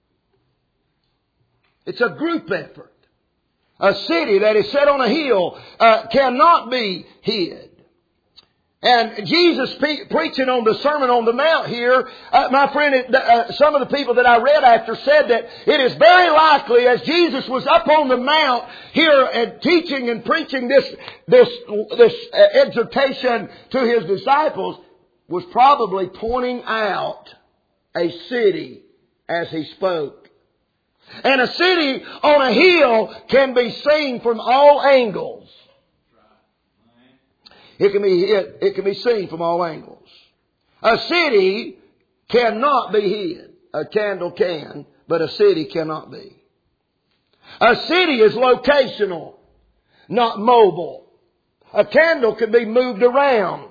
It's a group effort. A city that is set on a hill cannot be hid. And Jesus preaching on the Sermon on the Mount here, my friend, some of the people that I read after said that it is very likely as Jesus was up on the Mount here and teaching and preaching this exhortation to His disciples, was probably pointing out a city as He spoke. And a city on a hill can be seen from all angles. It can be seen from all angles. A city cannot be hid. A candle can, but a city cannot be. A city is locational, not mobile. A candle can be moved around.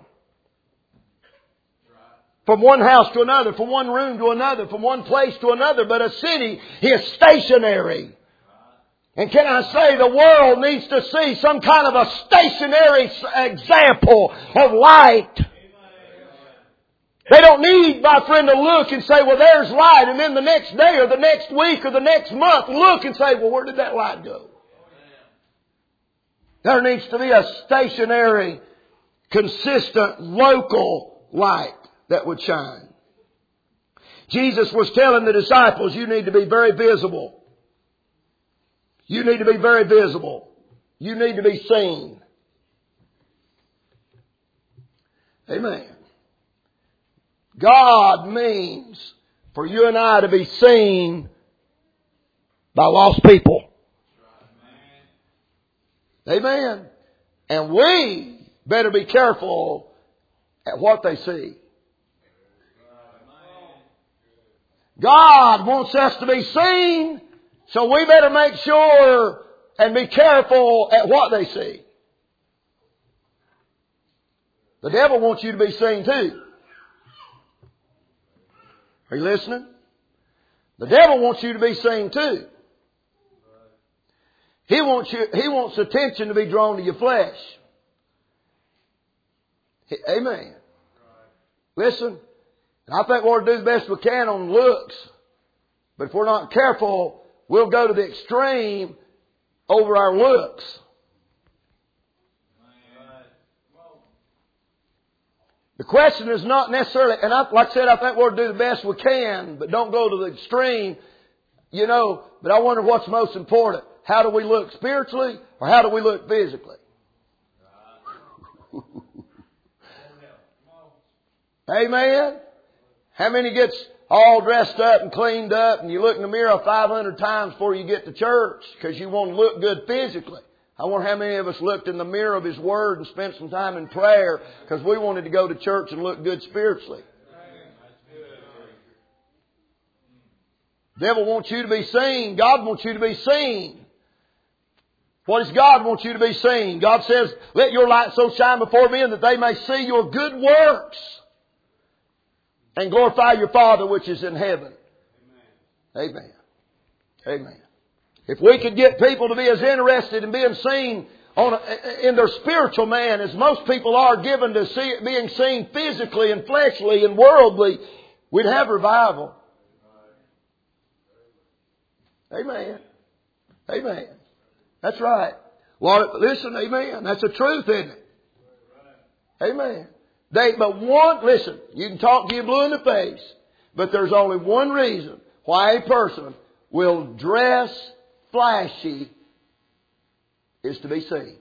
From one house to another, from one room to another, from one place to another. But a city is stationary. And can I say the world needs to see some kind of a stationary example of light. They don't need, my friend, to look and say, well, there's light. And then the next day or the next week or the next month, look and say, well, where did that light go? There needs to be a stationary, consistent, local light that would shine. Jesus was telling the disciples, you need to be very visible. You need to be very visible. You need to be seen. Amen. God means for you and I to be seen by lost people. Amen. And we better be careful at what they see. God wants us to be seen, so we better make sure and be careful at what they see. The devil wants you to be seen too. Are you listening? The devil wants you to be seen too. He wants attention to be drawn to your flesh. Amen. Listen, I think we ought to do the best we can on looks. But if we're not careful, we'll go to the extreme over our looks. The question is not necessarily, and like I said, I think we ought to do the best we can, but don't go to the extreme, but I wonder what's most important. How do we look spiritually or how do we look physically? Amen. How many gets all dressed up and cleaned up and you look in the mirror 500 times before you get to church because you want to look good physically? I wonder how many of us looked in the mirror of His Word and spent some time in prayer because we wanted to go to church and look good spiritually. The devil wants you to be seen. God wants you to be seen. What does God want you to be seen? God says, let your light so shine before men that they may see your good works and glorify your Father which is in heaven. Amen. Amen. If we could get people to be as interested in being seen in their spiritual man as most people are given to being seen physically and fleshly and worldly, we'd have revival. Amen. Amen. That's right. Listen, amen. That's the truth, isn't it? Amen. Listen, you can talk to you blue in the face, but there's only one reason why a person will dress flashy is to be seen.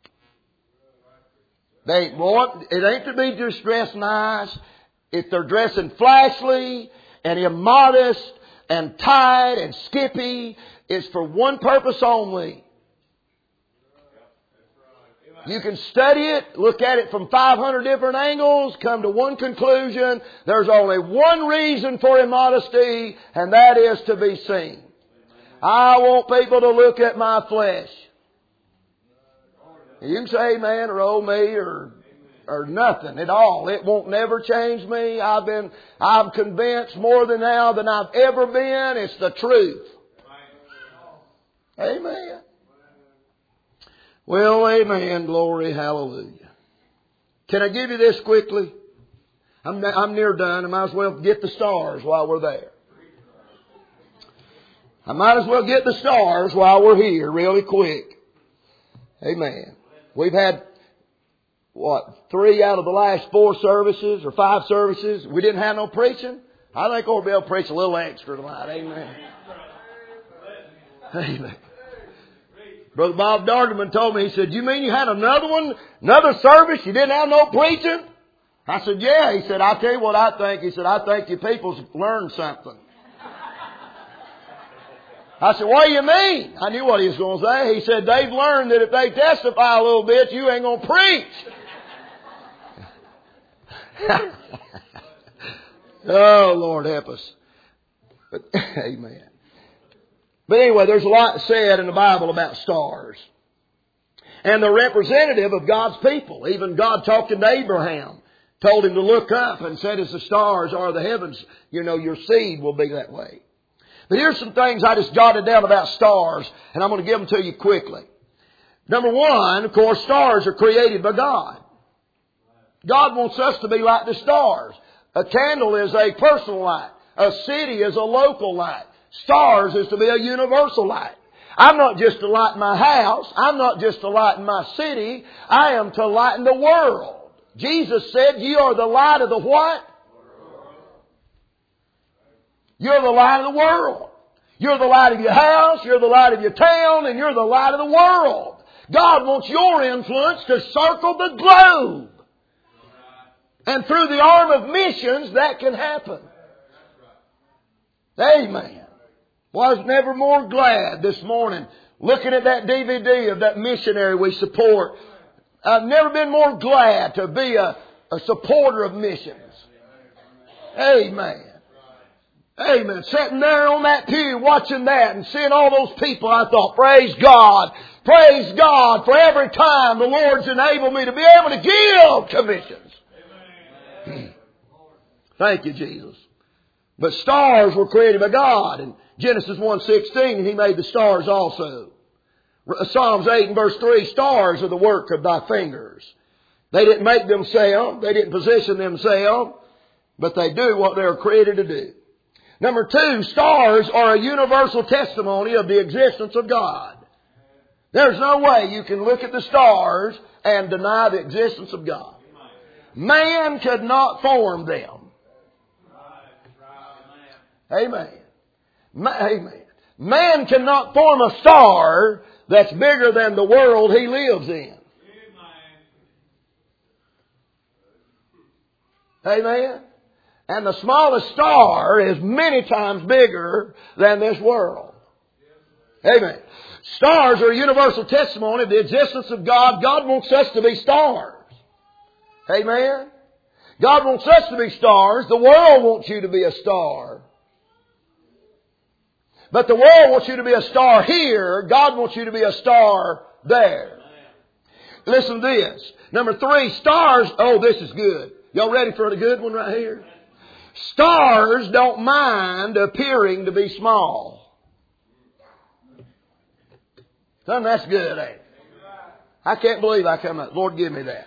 It ain't to be just dressed nice. If they're dressing flashily and immodest and tight and skippy, it's for one purpose only. You can study it, look at it from 500 different angles, come to one conclusion. There's only one reason for immodesty, and that is to be seen. I want people to look at my flesh. You can say amen or oh me or nothing at all. It won't never change me. I'm convinced more than now than I've ever been. It's the truth. Amen. Well, amen. Glory, hallelujah. Can I give you this quickly? I'm near done. I might as well get the stars while we're there. I might as well get the stars while we're here really quick. Amen. We've had, 3 out of the last 4 services or 5 services. We didn't have no preaching. I think we'll be able to preach a little extra tonight. Amen. Amen. Brother Bob Darderman told me, he said, you mean you had another service? You didn't have no preaching? I said, yeah. He said, I'll tell you what I think. He said, I think you people's learned something. I said, what do you mean? I knew what he was going to say. He said, they've learned that if they testify a little bit, you ain't going to preach. Oh, Lord, help us. Amen. But anyway, there's a lot said in the Bible about stars. And they're representative of God's people. Even God talking to Abraham, told him to look up and said, as the stars are the heavens, you know, your seed will be that way. But here's some things I just jotted down about stars, and I'm going to give them to you quickly. Number one, of course, stars are created by God. God wants us to be like the stars. A candle is a personal light. A city is a local light. Stars is to be a universal light. I'm not just to lighten my house. I'm not just to lighten my city. I am to lighten the world. Jesus said, you are the light of the what? You're the light of the world. You're the light of your house. You're the light of your town. And you're the light of the world. God wants your influence to circle the globe. And through the arm of missions, that can happen. Amen. Was never more glad this morning looking at that DVD of that missionary we support. I've never been more glad to be a supporter of missions. Amen. Amen. Sitting there on that pew watching that and seeing all those people, I thought, praise God. Praise God for every time the Lord's enabled me to be able to give to missions. Thank you, Jesus. But stars were created by God. In Genesis 1:16, and He made the stars also. Psalms 8 and verse 3, stars are the work of thy fingers. They didn't make themselves. They didn't position themselves. But they do what they are created to do. Number two, stars are a universal testimony of the existence of God. There's no way you can look at the stars and deny the existence of God. Man could not form them. Amen. Amen. Man cannot form a star that's bigger than the world he lives in. Amen. And the smallest star is many times bigger than this world. Amen. Stars are a universal testimony of the existence of God. God wants us to be stars. Amen. God wants us to be stars. The world wants you to be a star. But the world wants you to be a star here. God wants you to be a star there. Listen to this. Number three, stars. Oh, this is good. Y'all ready for the good one right here? Stars don't mind appearing to be small. Son, that's good, ain't it? I can't believe I come up. Lord, give me that.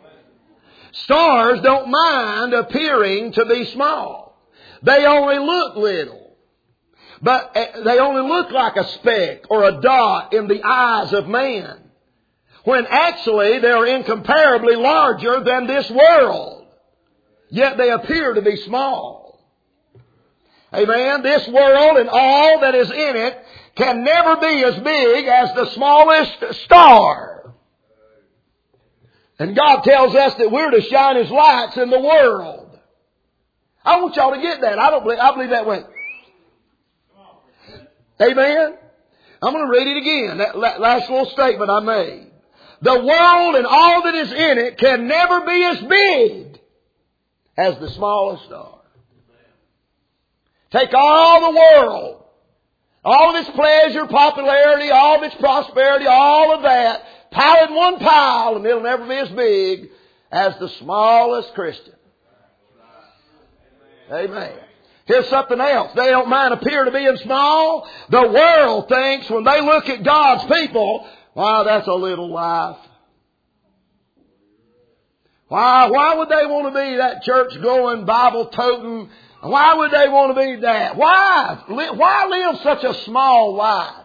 Stars don't mind appearing to be small. They only look little. But they only look like a speck or a dot in the eyes of man. When actually they are incomparably larger than this world. Yet they appear to be small. Amen. This world and all that is in it can never be as big as the smallest star. And God tells us that we're to shine His lights in the world. I want y'all to get that. I believe that went. Amen. I'm going to read it again. That last little statement I made. The world and all that is in it can never be as big as the smallest star. Take all the world, all of its pleasure, popularity, all of its prosperity, all of that, pile in one pile, and it'll never be as big as the smallest Christian. Amen. Here's something else. They don't mind appear to being small. The world thinks when they look at God's people, wow, that's a little life. Why would they want to be that church-going, Bible-toting? Why would they want to be that? Why? Why live such a small life?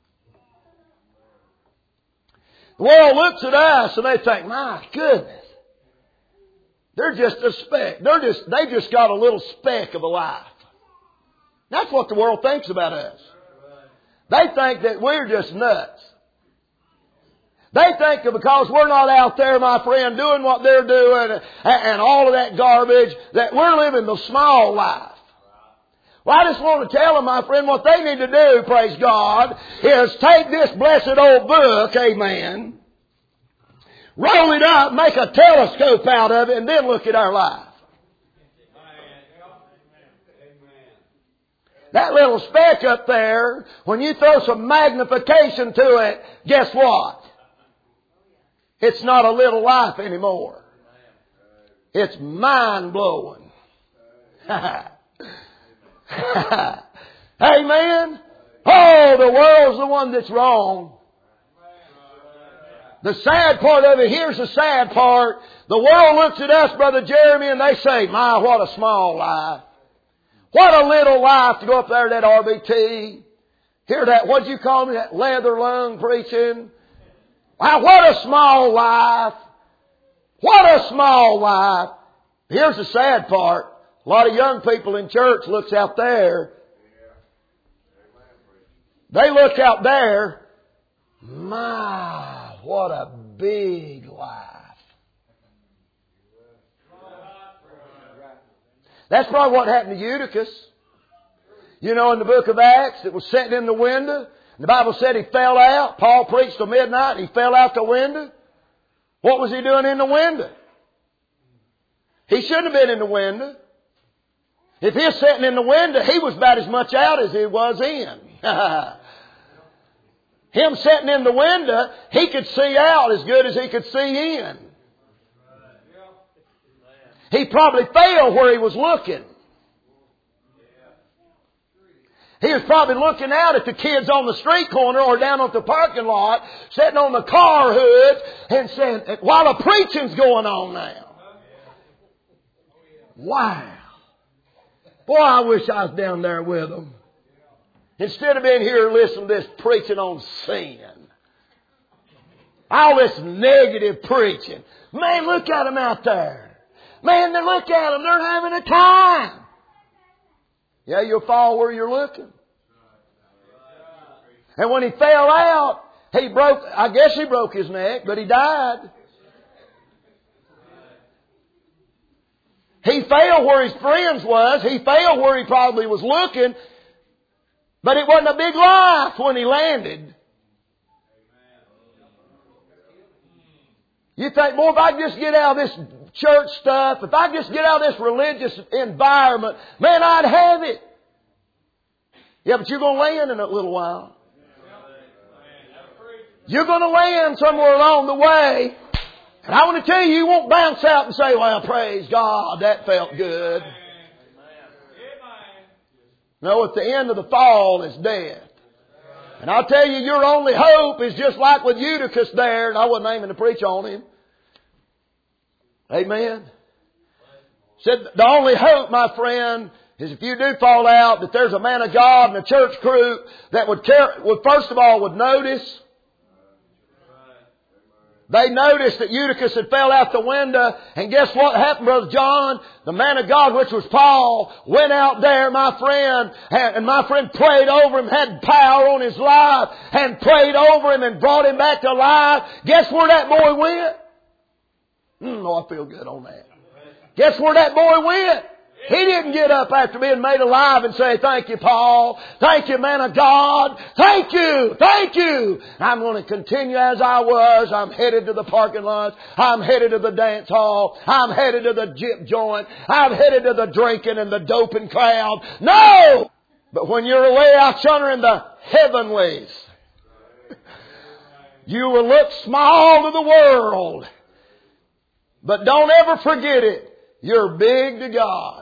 The world looks at us and they think, my goodness. They're just a speck. They just got a little speck of a life. That's what the world thinks about us. They think that we're just nuts. They think that because we're not out there, my friend, doing what they're doing and all of that garbage, that we're living the small life. Well, I just want to tell them, my friend, what they need to do, praise God, is take this blessed old book, amen, roll it up, make a telescope out of it, and then look at our life. That little speck up there, when you throw some magnification to it, guess what? It's not a little life anymore. It's mind-blowing. Amen? Oh, the world's the one that's wrong. The sad part of it, here's the sad part. The world looks at us, Brother Jeremy, and they say, my, what a small life. What a little life to go up there to that RBT. Hear that, what'd you call me, that leather lung preaching? Wow, what a small life. What a small life. Here's the sad part. A lot of young people in church looks out there. They look out there. My, what a big life. That's probably what happened to Eutychus. You know, in the book of Acts, it was sitting in the window. The Bible said he fell out. Paul preached till midnight and he fell out the window. What was he doing in the window? He shouldn't have been in the window. If he was sitting in the window, he was about as much out as he was in. Him sitting in the window, he could see out as good as he could see in. He probably fell where he was looking. He was probably looking out at the kids on the street corner or down at the parking lot, sitting on the car hood and saying, while the preaching's going on now. Wow. Boy, I wish I was down there with them. Instead of being here listening to this preaching on sin. All this negative preaching. Man, look at them out there. Man, look at them. They're having a time. Yeah, you'll fall where you're looking. And when he fell out, I guess he broke his neck, but he died. He fell where his friends was. He fell where he probably was looking. But it wasn't a big life when he landed. You think, boy, if I could just get out of this church stuff, if I could just get out of this religious environment, man, I'd have it. Yeah, but you're going to land in a little while. You're going to land somewhere along the way. And I want to tell you, you won't bounce out and say, well, praise God, that felt good. No, at the end of the fall is death. And I'll tell you, your only hope is just like with Eutychus there, and I wasn't aiming to preach on him. Amen. Said the only hope, my friend, is if you do fall out, that there's a man of God and a church crew that would first of all would notice. They noticed that Eutychus had fell out the window, and guess what happened, Brother John? The man of God, which was Paul, went out there, my friend, and my friend prayed over him, had power on his life, and prayed over him and brought him back to life. Guess where that boy went? Oh, I feel good on that. Guess where that boy went? He didn't get up after being made alive and say, thank you, Paul. Thank you, man of God. Thank you. Thank you. I'm going to continue as I was. I'm headed to the parking lot. I'm headed to the dance hall. I'm headed to the jip joint. I'm headed to the drinking and the doping crowd. No! But when you're away out yonder in the heavenlies, you will look small to the world. But don't ever forget it. You're big to God.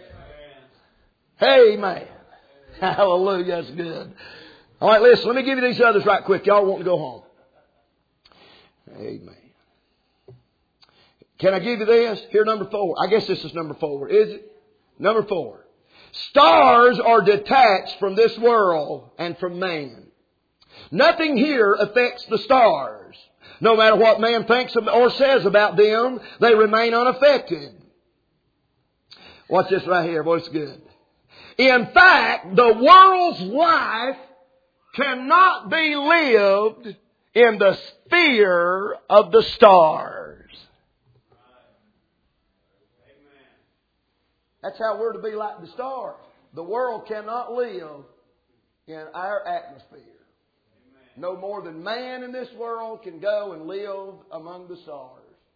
Amen. Hallelujah. That's good. All right, listen. Let me give you these others right quick. Y'all want to go home. Amen. Can I give you this? Here, number 4. I guess this is number 4. Is it? Number 4. Stars are detached from this world and from man. Nothing here affects the stars. No matter what man thinks or says about them, they remain unaffected. Watch this right here. Boy, it's good. In fact, the world's life cannot be lived in the sphere of the stars. That's how we're to be like the stars. The world cannot live in our atmosphere. No more than man in this world can go and live among the stars.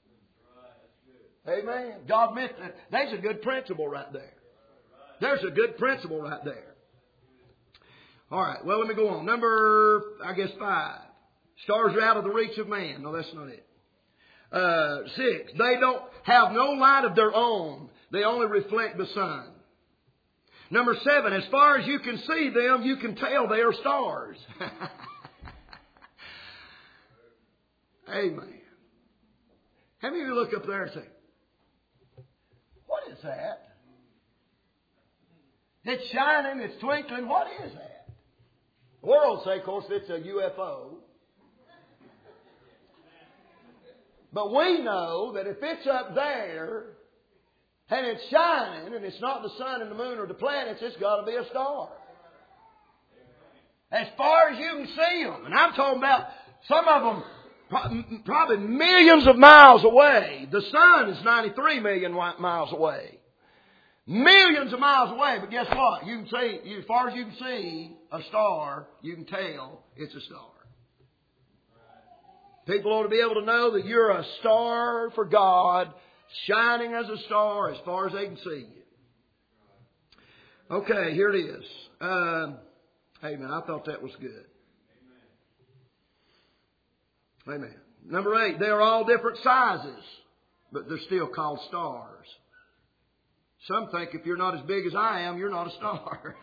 Amen. God meant that. There's a good principle right there. There's a good principle right there. All right. Well, let me go on. Number, 5. Stars are out of the reach of man. No, that's not it. 6. They don't have no light of their own. They only reflect the sun. Number 7. As far as you can see them, you can tell they are stars. Amen. How many of you look up there and say, what is that? It's shining, it's twinkling. What is that? The world say, of course, it's a UFO. But we know that if it's up there and it's shining and it's not the sun and the moon or the planets, it's got to be a star. As far as you can see them. And I'm talking about some of them probably millions of miles away. The sun is 93 million miles away. Millions of miles away. But guess what? You can see, as far as you can see a star, you can tell it's a star. People ought to be able to know that you're a star for God, shining as a star as far as they can see you. Okay, here it is. Amen. I thought that was good. Amen. Number 8, they're all different sizes, but they're still called stars. Some think if you're not as big as I am, you're not a star.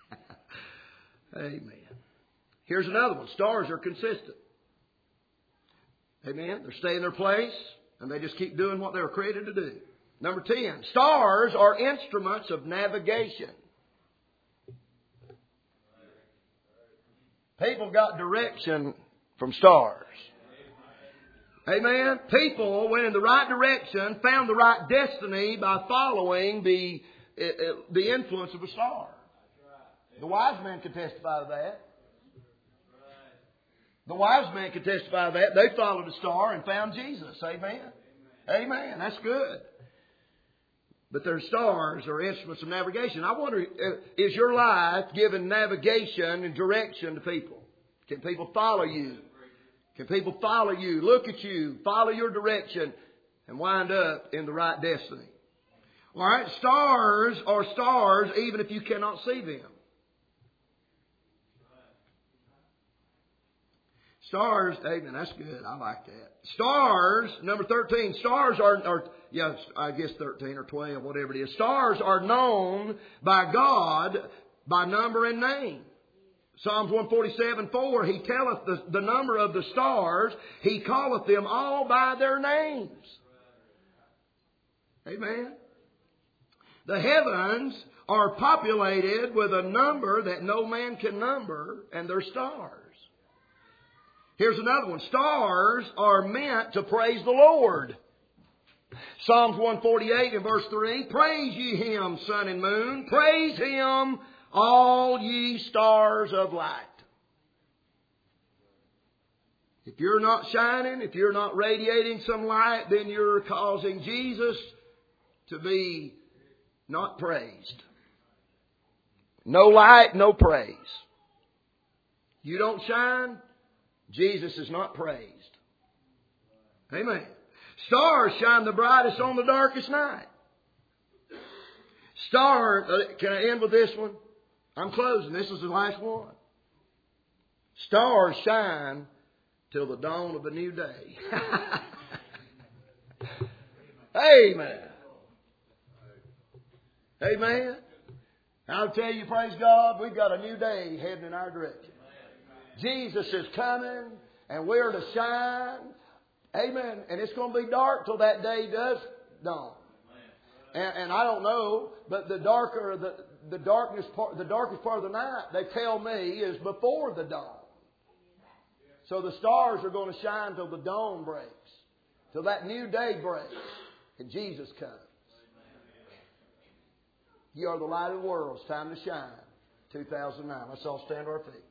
Amen. Here's another one. Stars are consistent. Amen. They stay in their place, and they just keep doing what they were created to do. Number 10, stars are instruments of navigation. People got direction from stars. Amen. People went in the right direction, found the right destiny by following the influence of a star. The wise man could testify to that. The wise man could testify to that. They followed a star and found Jesus. Amen. Amen. That's good. But their stars are instruments of navigation. I wonder, is your life giving navigation and direction to people? Can people follow you? Can people follow you, look at you, follow your direction, and wind up in the right destiny? All right, stars are stars even if you cannot see them. Stars, amen, that's good. I like that. Stars, number 13, stars are 13 or 12, whatever it is. Stars are known by God by number and name. Psalms 147:4, He telleth the number of the stars, He calleth them all by their names. Amen. The heavens are populated with a number that no man can number, and they're stars. Here's another one. Stars are meant to praise the Lord. Psalms 148 and verse 3, praise ye Him, sun and moon, praise Him, all ye stars of light. If you're not shining, if you're not radiating some light, then you're causing Jesus to be not praised. No light, no praise. You don't shine, Jesus is not praised. Amen. Stars shine the brightest on the darkest night. Can I end with this one? I'm closing. This is the last one. Stars shine till the dawn of a new day. Amen. Amen. I'll tell you, praise God, we've got a new day heading in our direction. Jesus is coming, and we're to shine. Amen. And it's going to be dark till that day does dawn. And I don't know, but the darkest part of the night, they tell me, is before the dawn. So the stars are going to shine till the dawn breaks, till that new day breaks, and Jesus comes. You are the light of the world. It's time to shine. 2009. Let's all stand to our feet.